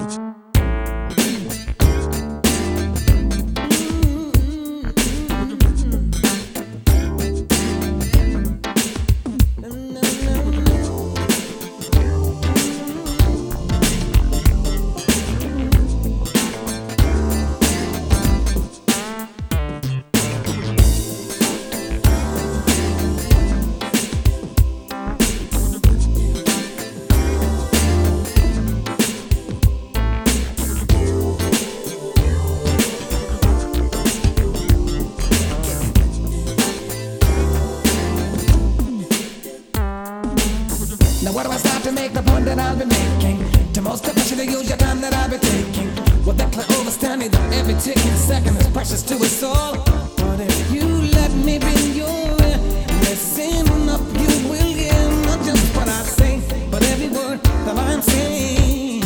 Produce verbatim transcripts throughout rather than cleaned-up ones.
Now where do I start to make the point that I'll be making? To most efficiently use your time that I'll be taking. Well, that clear understanding that every ticking second is precious to us all. But if you let me be your ear, listen up, you will hear not just what I say, but every word that I'm saying.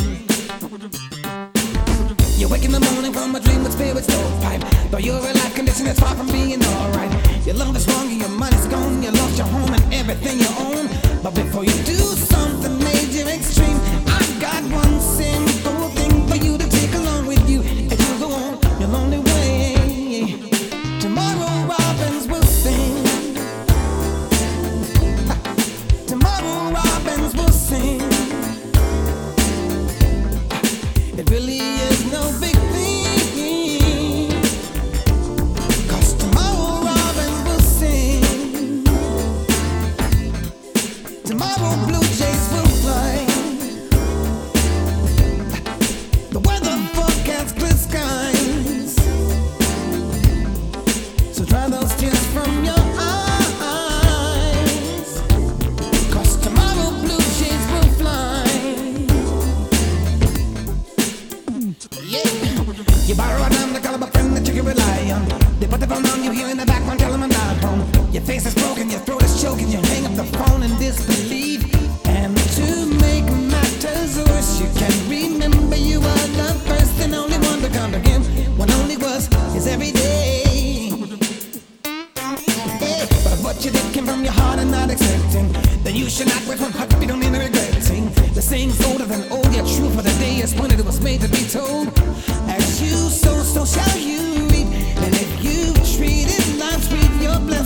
You wake in the morning from a dream with spirits stovepipe. Though you're in life condition, it's far from being alright. Your love is wrong and your money's gone. You lost your home and everything you own. But before you do something major extreme, I've got one simple thing for you to take along with you as you go on your lonely way. Tomorrow robins will sing. Tomorrow robins will sing. It really is no big thing, 'cause tomorrow robins will sing. Tomorrow blue jays will fly. The weather forecast clear skies. So dry those tears from your eyes, 'cause tomorrow blue jays will fly. Yeah. You borrow a dime to call up a friend that you can rely on. They put the phone on you here in the background, tell them I'm not home. Your face is broken, your throat is choking, you hang up the phone in disbelief. And to make matters worse, you can remember you were the first and only one to come to him when only was his every day. Yeah. But if what you did came from your heart and not expecting, then you should not wait from heart, you don't need regretting. The saying's older than old, yet true for the day is when it was made to be told. As you sow, so shall you reap. And if you treated life sweet, your blessing